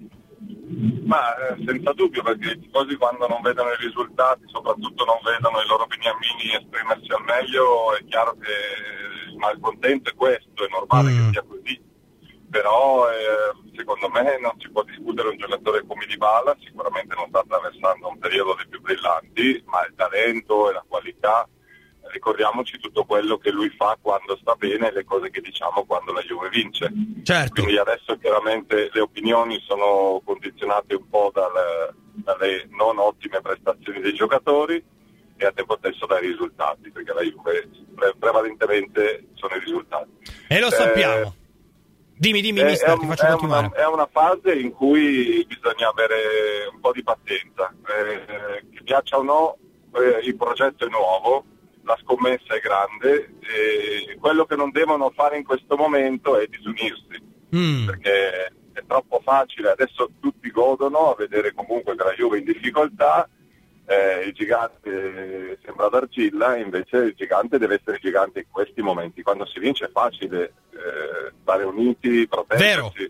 Ma senza dubbio, perché i tifosi quando non vedono i risultati, soprattutto non vedono i loro beniamini esprimersi al meglio, è chiaro che il malcontento è questo, è normale che sia così. Però secondo me non si può discutere un giocatore come Dybala, sicuramente non sta attraversando un periodo dei più brillanti, ma il talento e la qualità, ricordiamoci tutto quello che lui fa quando sta bene e le cose che diciamo quando la Juve vince. Certo. Quindi adesso chiaramente le opinioni sono condizionate un po' dalle non ottime prestazioni dei giocatori e a tempo stesso dai risultati, perché la Juve prevalentemente sono i risultati. E lo sappiamo. Dimmi, mister, ti faccio continuare. È una fase in cui bisogna avere un po' di pazienza. Che piaccia o no, il progetto è nuovo, la scommessa è grande e quello che non devono fare in questo momento è disunirsi, perché è troppo facile. Adesso tutti godono a vedere comunque che la Juve è in difficoltà, il gigante sembra d'argilla, invece il gigante deve essere gigante in questi momenti. Quando si vince è facile stare uniti, proteggersi.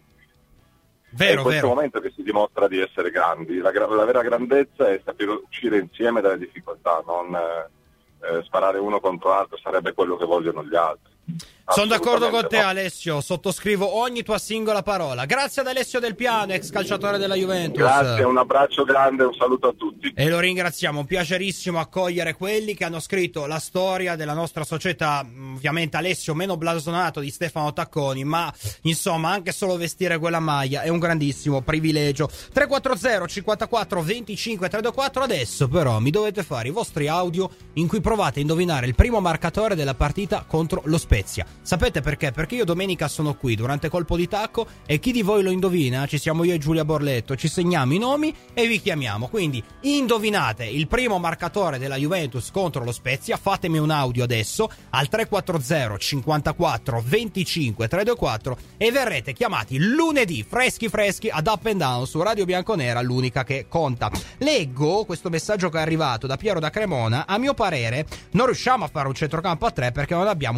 È in questo momento che si dimostra di essere grandi. La vera grandezza è saper uscire insieme dalle difficoltà, non sparare uno contro l'altro, sarebbe quello che vogliono gli altri. Sono d'accordo con te, Alessio, sottoscrivo ogni tua singola parola. Grazie ad Alessio Del Piano, ex calciatore della Juventus. Grazie, un abbraccio grande, un saluto a tutti. E lo ringraziamo, un piacerissimo accogliere quelli che hanno scritto la storia della nostra società. Ovviamente Alessio meno blasonato di Stefano Tacconi, ma insomma anche solo vestire quella maglia è un grandissimo privilegio. 340 54 25 324. Adesso però mi dovete fare i vostri audio in cui provate a indovinare il primo marcatore della partita contro lo Spezia. Sapete perché? Perché io domenica sono qui durante Colpo di Tacco e chi di voi lo indovina, ci siamo io e Giulia Borletto, ci segniamo i nomi e vi chiamiamo. Quindi indovinate il primo marcatore della Juventus contro lo Spezia, fatemi un audio adesso al 340 54 25 324 e verrete chiamati lunedì freschi ad Up and Down su Radio Bianconera, l'unica che conta. Leggo questo messaggio che è arrivato da Piero da Cremona. A mio parere non riusciamo a fare un centrocampo a 3 perché non abbiamo un play basso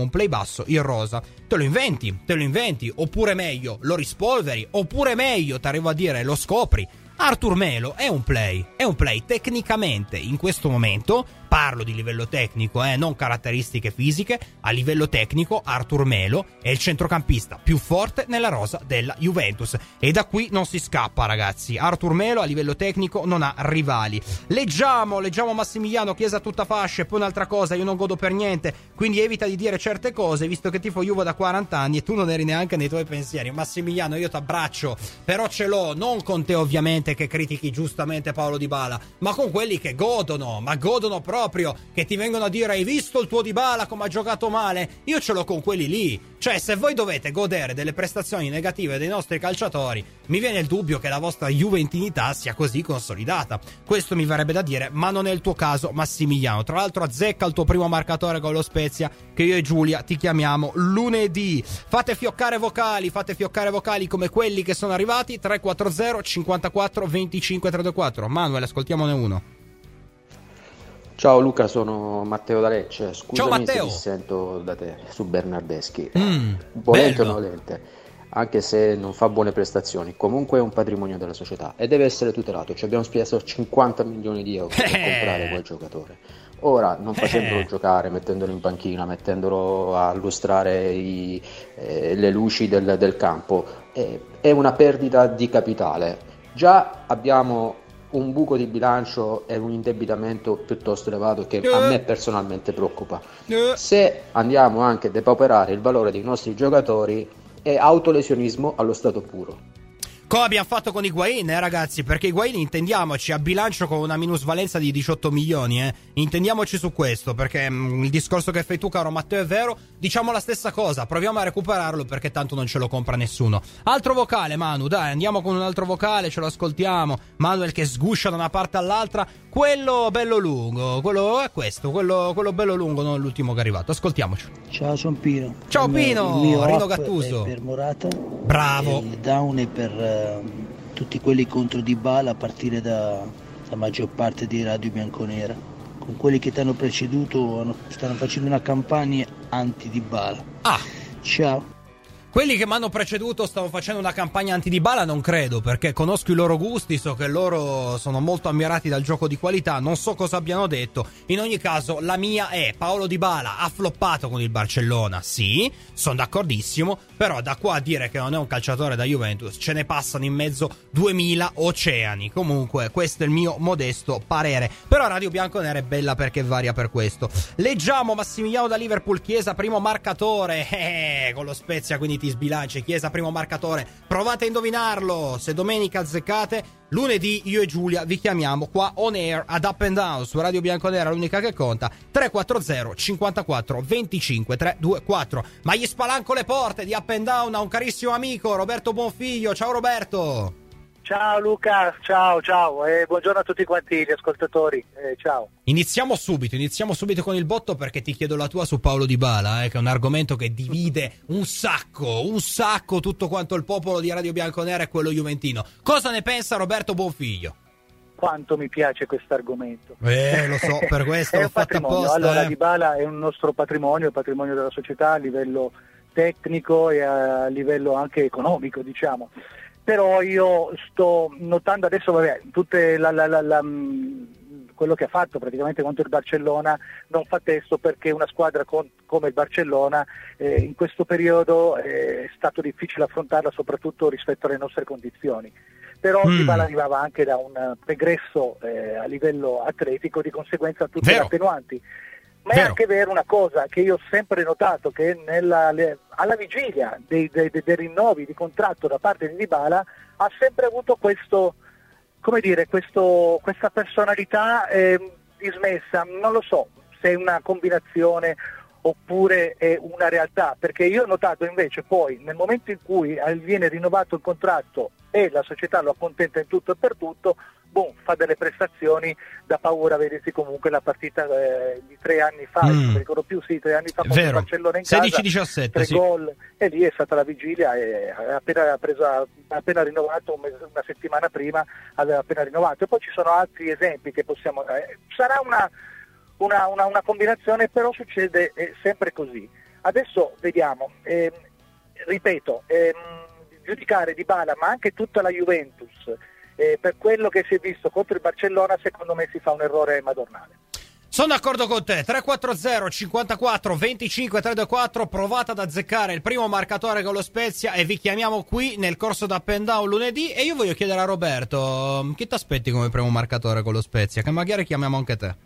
basso, il rosa. Te lo inventi, oppure meglio, lo rispolveri, oppure meglio, ti arrivo a dire, lo scopri. Arthur Melo è un play tecnicamente in questo momento, parlo di livello tecnico, non caratteristiche fisiche, a livello tecnico Arthur Melo è il centrocampista più forte nella rosa della Juventus e da qui non si scappa, ragazzi. Arthur Melo a livello tecnico non ha rivali. Leggiamo Massimiliano, Chiesa tutta fascia, e poi un'altra cosa, io non godo per niente, quindi evita di dire certe cose, visto che tifo Juve da 40 anni e tu non eri neanche nei tuoi pensieri. Massimiliano, io ti abbraccio, però ce l'ho non con te ovviamente, che critichi giustamente Paolo Dybala, ma con quelli che godono proprio, che ti vengono a dire: hai visto il tuo Dybala come ha giocato male? Io ce l'ho con quelli lì. Cioè, se voi dovete godere delle prestazioni negative dei nostri calciatori, mi viene il dubbio che la vostra juventinità sia così consolidata. Questo mi verrebbe da dire, ma non è il tuo caso, Massimiliano. Tra l'altro azzecca il tuo primo marcatore con lo Spezia, che io e Giulia ti chiamiamo lunedì. Fate fioccare vocali come quelli che sono arrivati. 340 54 25 324. Manuel, ascoltiamone uno. Ciao Luca, sono Matteo da Lecce. Scusami. Ciao Matteo. Se mi sento da te su Bernardeschi. Volente o nolente, anche se non fa buone prestazioni, comunque è un patrimonio della società e deve essere tutelato. Ci abbiamo speso 50 milioni di euro per comprare quel giocatore. Ora, non facendolo giocare, mettendolo in panchina, mettendolo a lustrare le luci del campo, è una perdita di capitale. Già abbiamo un buco di bilancio e un indebitamento piuttosto elevato che a me personalmente preoccupa. Se andiamo anche a depauperare il valore dei nostri giocatori, è autolesionismo allo stato puro. Come abbiamo fatto con Higuain, ragazzi, perché Higuain, intendiamoci, a bilancio con una minusvalenza di 18 milioni, intendiamoci su questo, perché il discorso che fai tu, caro Matteo, è vero. Diciamo la stessa cosa, proviamo a recuperarlo perché tanto non ce lo compra nessuno. Altro vocale, Manu, dai, andiamo con un altro vocale, ce lo ascoltiamo. Manuel che sguscia da una parte all'altra, quello bello lungo, quello è questo, quello bello lungo, non l'ultimo che è arrivato. Ascoltiamoci. Ciao, sono Pino. Ciao Pino, Rino Gattuso. Per Morata. Bravo. Il down è per tutti quelli contro Dybala, a partire da maggior parte di Radio Bianconera. Con quelli che ti hanno preceduto stanno facendo una campagna anti-Dybala. Ciao. Quelli che mi hanno preceduto stavano facendo una campagna anti-Dybala, non credo, perché conosco i loro gusti, so che loro sono molto ammirati dal gioco di qualità, non so cosa abbiano detto. In ogni caso, la mia è: Paolo Dybala ha floppato con il Barcellona, sì, sono d'accordissimo, però da qua a dire che non è un calciatore da Juventus ce ne passano in mezzo 2000 oceani. Comunque, questo è il mio modesto parere. Però Radio Bianconera è bella perché varia per questo. Leggiamo Massimiliano da Liverpool, Chiesa primo marcatore, con lo Spezia, quindi ti sbilanci. Chiesa primo marcatore, provate a indovinarlo. Se domenica azzeccate, lunedì io e Giulia vi chiamiamo qua on air ad Up and Down su Radio Bianconera, l'unica che conta. 340 54 25 324. Ma gli spalanco le porte di Up and Down a un carissimo amico, Roberto Bonfiglio. Ciao Roberto. Ciao Luca, ciao e buongiorno a tutti quanti gli ascoltatori, ciao. Iniziamo subito con il botto, perché ti chiedo la tua su Paolo Dybala, che è un argomento che divide un sacco tutto quanto il popolo di Radio Bianconera e quello juventino. Cosa ne pensa Roberto Bonfiglio? Quanto mi piace questo argomento. Lo so, per questo l'ho fatto apposta. Allora, Dybala è un nostro patrimonio, il patrimonio della società a livello tecnico e a livello anche economico, diciamo. Però io sto notando adesso, tutte quello che ha fatto praticamente contro il Barcellona non fa testo, perché una squadra come il Barcellona in questo periodo è stato difficile affrontarla, soprattutto rispetto alle nostre condizioni. Però Dybala arrivava anche da un pregresso a livello atletico, di conseguenza tutte le attenuanti. Ma è anche vero una cosa che io ho sempre notato, che alla vigilia dei rinnovi di contratto da parte di Dybala ha sempre avuto questa personalità dismessa. Non lo so se è una combinazione oppure è una realtà, perché io ho notato invece poi nel momento in cui viene rinnovato il contratto e la società lo accontenta in tutto e per tutto, fa delle prestazioni da paura. Vedersi comunque la partita di 3 anni fa, non mi ricordo più, 3 anni fa contro il Barcellona in casa, 16-17, 3 gol, e lì è stata la vigilia, e appena rinnovato, una settimana prima aveva appena rinnovato. E poi ci sono altri esempi che possiamo dare. Sarà una combinazione, però succede sempre così. Adesso vediamo, ripeto, giudicare Dybala ma anche tutta la Juventus per quello che si è visto contro il Barcellona, secondo me si fa un errore madornale. Sono d'accordo con te. 340 54 25 324, provate ad azzeccare il primo marcatore con lo Spezia e vi chiamiamo qui nel corso d'Up and Down lunedì. E io voglio chiedere a Roberto, chi ti aspetti come primo marcatore con lo Spezia? Che magari chiamiamo anche te.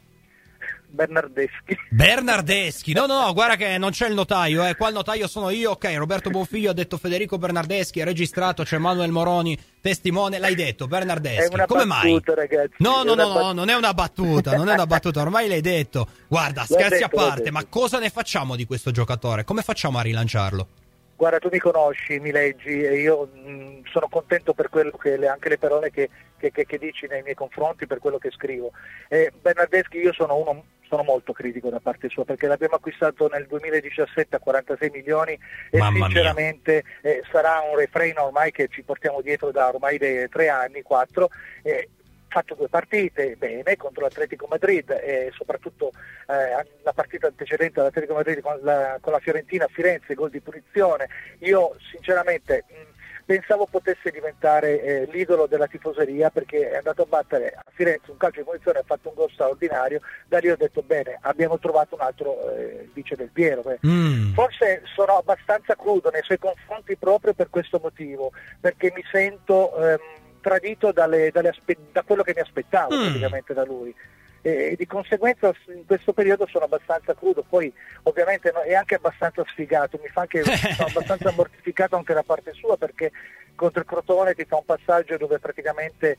Bernardeschi, no, guarda che non c'è il notaio, qua il notaio sono io, ok, Roberto Bonfiglio ha detto Federico Bernardeschi, è registrato, c'è Manuel Moroni, testimone, l'hai detto, Bernardeschi, è una come battuta, mai? Ragazzi, No, non è una battuta, ormai l'hai detto, guarda, scherzi a parte, ma cosa ne facciamo di questo giocatore? Come facciamo a rilanciarlo? Guarda, tu mi conosci, mi leggi e io sono contento per quello che anche le parole che dici nei miei confronti, per quello che scrivo. Bernardeschi, io sono molto critico da parte sua, perché l'abbiamo acquistato nel 2017 a 46 milioni e Mamma sinceramente sarà un refrain ormai che ci portiamo dietro da ormai 3 anni, 4. Fatto 2 partite bene contro l'Atletico Madrid e soprattutto la partita antecedente all'Atletico Madrid con la Fiorentina a Firenze, gol di punizione. Io sinceramente pensavo potesse diventare l'idolo della tifoseria, perché è andato a battere a Firenze un calcio di punizione, ha fatto un gol straordinario. Da lì ho detto bene, abbiamo trovato un altro vice del Piero. Forse sono abbastanza crudo nei suoi confronti proprio per questo motivo, perché mi sento tradito da quello che mi aspettavo praticamente da lui, e di conseguenza in questo periodo sono abbastanza crudo. Poi ovviamente è anche abbastanza sfigato, mi fa anche sono abbastanza mortificato anche da parte sua, perché contro il Crotone ti fa un passaggio dove praticamente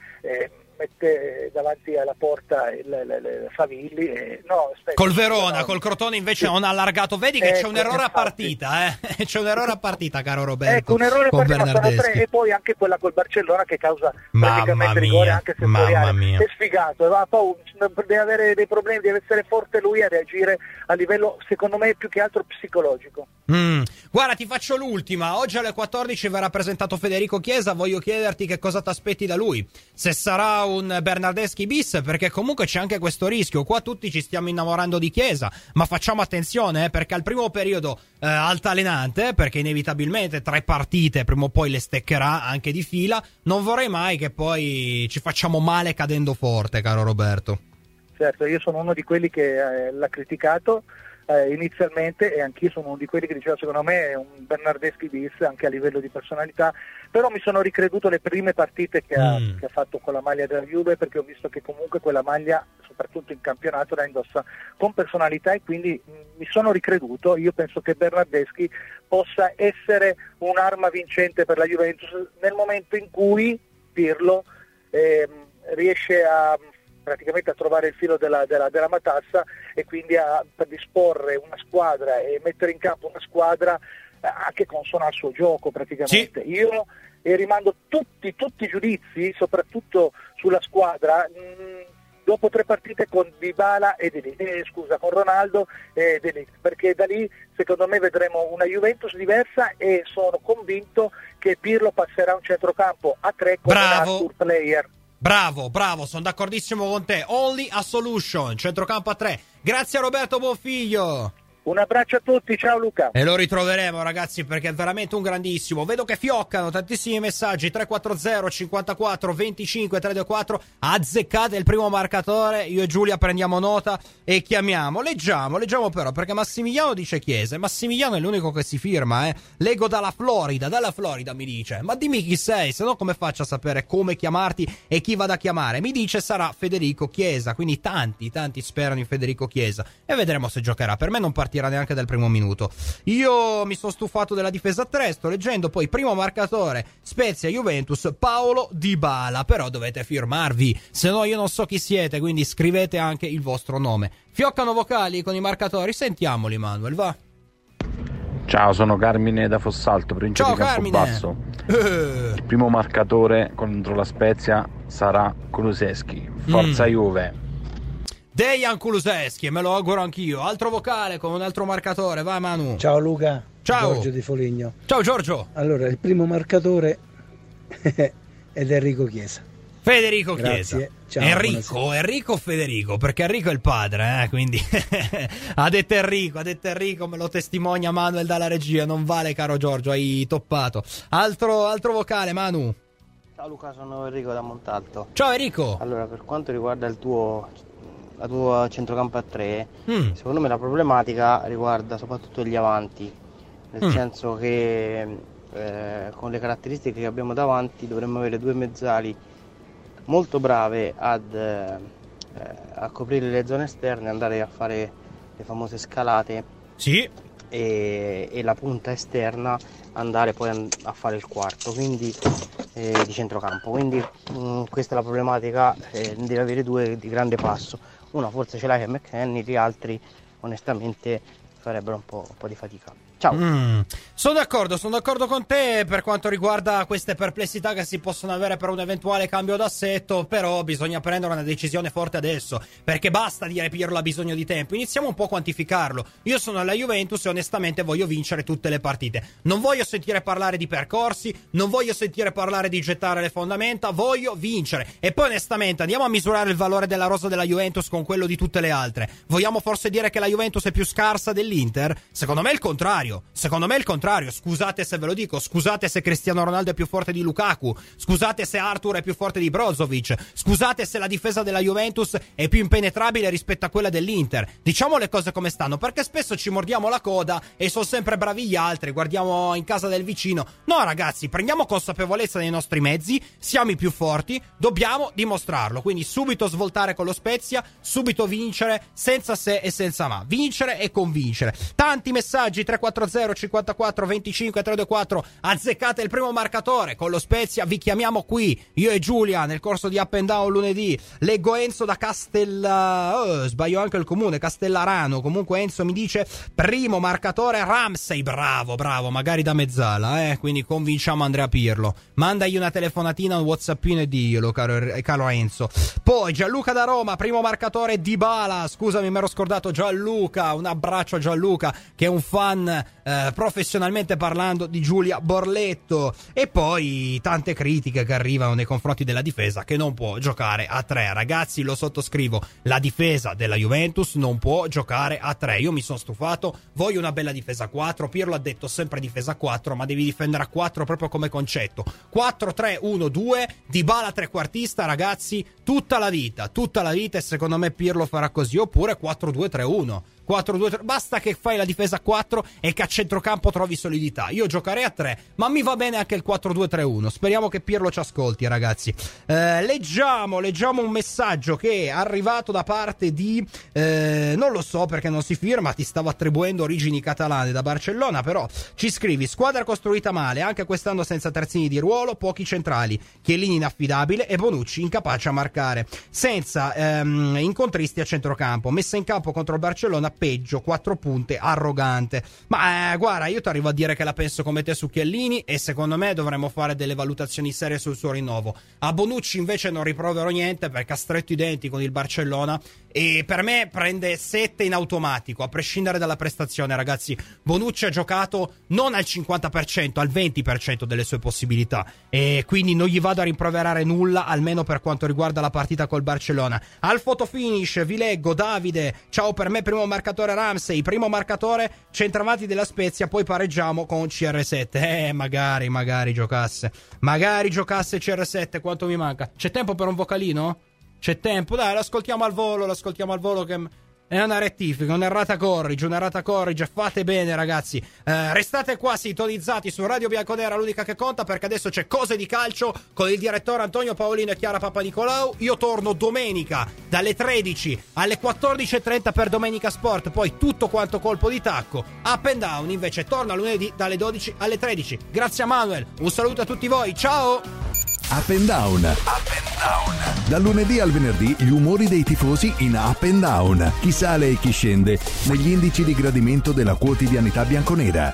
mette davanti alla porta il Favilli col Verona, col Crotone invece non ha allargato. Vedi che c'è un errore a partita, c'è un errore a partita, caro Roberto. Un errore a partita, sono 3, e poi anche quella col Barcellona che causa praticamente rigore anche settoriale. È sfigato, ha paura, deve avere dei problemi, deve essere forte lui a reagire a livello, secondo me, più che altro psicologico. Guarda, ti faccio l'ultima. Oggi alle 14 verrà presentato Federico Chiesa. Voglio chiederti che cosa ti aspetti da lui, se sarà un Bernardeschi bis, perché comunque c'è anche questo rischio. Qua tutti ci stiamo innamorando di Chiesa, ma facciamo attenzione, perché al primo periodo altalenante, perché inevitabilmente 3 partite prima o poi le steccherà anche di fila. Non vorrei mai che poi ci facciamo male cadendo forte, caro Roberto. Certo, io sono uno di quelli che l'ha criticato inizialmente, e anch'io sono uno di quelli che diceva secondo me è un Bernardeschi bis anche a livello di personalità, però mi sono ricreduto le prime partite che ha fatto con la maglia della Juve, perché ho visto che comunque quella maglia, soprattutto in campionato, la indossa con personalità, e quindi mi sono ricreduto. Io penso che Bernardeschi possa essere un'arma vincente per la Juventus nel momento in cui Pirlo riesce praticamente a trovare il filo della matassa, e quindi a disporre una squadra e mettere in campo una squadra anche consona al suo gioco praticamente. Sì. Io rimando tutti i giudizi, soprattutto sulla squadra, dopo 3 partite con Dybala e con Ronaldo e De Ligt, perché da lì secondo me vedremo una Juventus diversa, e sono convinto che Pirlo passerà un centrocampo a 3 con un Arthur player. Bravo, sono d'accordissimo con te. Only a solution, centrocampo a 3. Grazie a Roberto Bonfiglio. Un abbraccio a tutti, ciao Luca. E lo ritroveremo, ragazzi, perché è veramente un grandissimo. Vedo che fioccano tantissimi messaggi. 340 54 25 324. Azzeccate il primo marcatore. Io e Giulia prendiamo nota e chiamiamo. Leggiamo però, perché Massimiliano dice Chiesa. Massimiliano è l'unico che si firma, Leggo dalla Florida mi dice. Ma dimmi chi sei, se no come faccio a sapere come chiamarti e chi vado a chiamare? Mi dice sarà Federico Chiesa, quindi tanti sperano in Federico Chiesa, e vedremo se giocherà. Per me non partirà neanche dal primo minuto. Io mi sono stufato della difesa a 3, sto leggendo poi primo marcatore Spezia Juventus Paulo Dybala, però dovete firmarvi, se no io non so chi siete, quindi scrivete anche il vostro nome. Fioccano vocali con i marcatori, sentiamoli Manuel, va. Ciao, sono Carmine da Fossalto, provincia di Campobasso. Il primo marcatore contro la Spezia sarà Kulusevski. Forza Juve. Dejan Kulusevski, me lo auguro anch'io. Altro vocale con un altro marcatore, vai Manu. Ciao Luca. Ciao. Giorgio di Foligno. Ciao Giorgio. Allora, il primo marcatore è Enrico Chiesa. Federico Chiesa. Ciao, Enrico Federico, perché Enrico è il padre, quindi ha detto Enrico, me lo testimonia Manuel dalla regia, non vale caro Giorgio, hai toppato. Altro vocale, Manu. Ciao Luca, sono Enrico da Montalto. Ciao Enrico. Allora, per quanto riguarda la tua centrocampo a 3, secondo me la problematica riguarda soprattutto gli avanti, nel senso che con le caratteristiche che abbiamo davanti dovremmo avere due mezzali molto brave a coprire le zone esterne, andare a fare le famose scalate. Sì. E la punta esterna andare poi a fare il quarto, quindi di centrocampo. Quindi questa è la problematica, deve avere due di grande passo. Una forse ce l'ha che McKennie, gli altri onestamente farebbero un po' di fatica. Ciao. Sono d'accordo con te per quanto riguarda queste perplessità che si possono avere per un eventuale cambio d'assetto, però bisogna prendere una decisione forte adesso, perché basta dire Pirlo ha bisogno di tempo, iniziamo un po' a quantificarlo. Io sono alla Juventus e onestamente voglio vincere tutte le partite, non voglio sentire parlare di percorsi, non voglio sentire parlare di gettare le fondamenta, voglio vincere. E poi onestamente andiamo a misurare il valore della rosa della Juventus con quello di tutte le altre. Vogliamo forse dire che la Juventus è più scarsa dell'Inter? Secondo me è il contrario. Scusate se ve lo dico, scusate se Cristiano Ronaldo è più forte di Lukaku, scusate se Arthur è più forte di Brozovic, scusate se la difesa della Juventus è più impenetrabile rispetto a quella dell'Inter. Diciamo le cose come stanno, perché spesso ci mordiamo la coda e sono sempre bravi gli altri, guardiamo in casa del vicino. No ragazzi, prendiamo consapevolezza dei nostri mezzi, siamo i più forti, dobbiamo dimostrarlo, quindi subito svoltare con lo Spezia, subito vincere, senza se e senza ma, vincere e convincere. Tanti messaggi, 340 54 25 324, azzeccate il primo marcatore con lo Spezia, vi chiamiamo qui io e Giulia nel corso di Up and Down lunedì. Leggo Enzo da sbaglio anche il comune, Castellarano. Comunque Enzo mi dice primo marcatore Ramsey, bravo, magari da mezzala, quindi convinciamo Andrea Pirlo, mandagli una telefonatina, un whatsappino e diglielo caro Enzo. Poi Gianluca da Roma, primo marcatore Dybala, scusami mi ero scordato Gianluca, un abbraccio a Gianluca che è un fan professionalmente parlando di Giulia Borletto. E poi tante critiche che arrivano nei confronti della difesa, che non può giocare a 3. Ragazzi, lo sottoscrivo, la difesa della Juventus non può giocare a 3. Io mi sono stufato, voglio una bella difesa a 4. Pirlo ha detto sempre difesa a 4, ma devi difendere a 4 proprio come concetto. 4-3-1-2, Dybala trequartista, ragazzi, tutta la vita, e secondo me Pirlo farà così, oppure 4-2-3-1. 4-2-3, basta che fai la difesa a 4 e che a centrocampo trovi solidità. Io giocherei a 3, ma mi va bene anche il 4-2-3-1. Speriamo che Pirlo ci ascolti, ragazzi. Leggiamo un messaggio che è arrivato da parte di non lo so perché non si firma, ti stavo attribuendo origini catalane, da Barcellona, però ci scrivi: squadra costruita male, anche quest'anno senza terzini di ruolo, pochi centrali, Chiellini inaffidabile e Bonucci incapace a marcare, senza incontristi a centrocampo, messa in campo contro il Barcellona peggio, 4 punte, arrogante. Ma guarda, io ti arrivo a dire che la penso come te su Chiellini e secondo me dovremmo fare delle valutazioni serie sul suo rinnovo. A Bonucci invece non riproverò niente perché ha stretto i denti con il Barcellona e per me prende 7 in automatico, a prescindere dalla prestazione, ragazzi. Bonucci ha giocato non al 50%, al 20% delle sue possibilità e quindi non gli vado a rimproverare nulla, almeno per quanto riguarda la partita col Barcellona. Al fotofinish vi leggo Davide: ciao, per me primo marcatore Ramsey, primo marcatore centravanti della Spezia, poi pareggiamo con CR7. Magari giocasse CR7, quanto mi manca. C'è tempo per un vocalino? C'è tempo, dai, l'ascoltiamo al volo che è una rettifica, un'errata corrige, fate bene ragazzi. Restate qua sintonizzati su Radio Bianconera, l'unica che conta, perché adesso c'è Cose di Calcio con il direttore Antonio Paolino e Chiara Papanicolau. Io torno domenica dalle 13 alle 14:30 per Domenica Sport, poi tutto quanto colpo di tacco. Up and Down invece torna lunedì dalle 12 alle 13. Grazie a Manuel, un saluto a tutti voi, ciao! Up and Down. Dal lunedì al venerdì gli umori dei tifosi in Up and Down. Chi sale e chi scende negli indici di gradimento della quotidianità bianconera.